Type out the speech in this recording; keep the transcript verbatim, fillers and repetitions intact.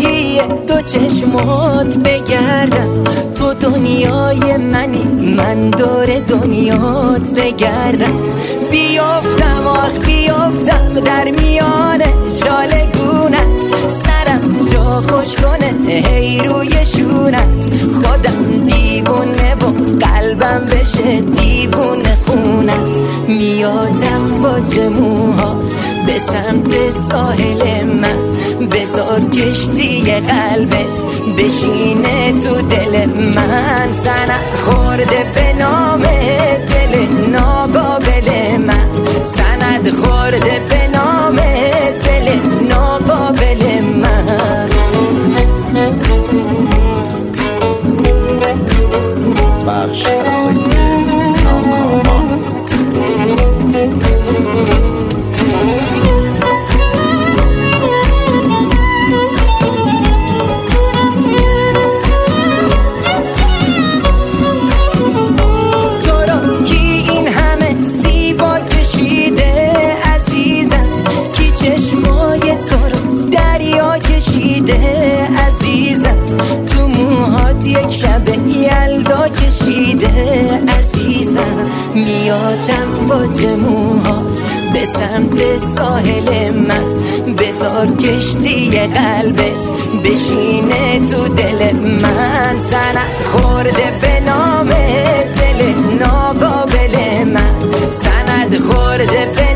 راهی دو چشمات بگردم، تو دنیای منی من دور دنیات بگردم. بیافتم آخ بیافتم در میان چالگونت، سرم جا خوش کنه هی روی شونت. خودم دیوونه و قلبم بشه دیوونه خونت. میادم با جموهات به سمت ساحل من، بذار کشتی قلبت بشینه تو دل من. سند خورده به نام دل ناقابل من، سند خورده به نام دل ناقابل من. بخش از سید ناکامان. عزیزم تو موهات یک شب یلدا کشیده عزیزم. میادم با جموهات به سمت ساحل من، بذار کشتی قلبت بشینه تو دل من. سند خورده به نام دل ناقابل من، سند خورده به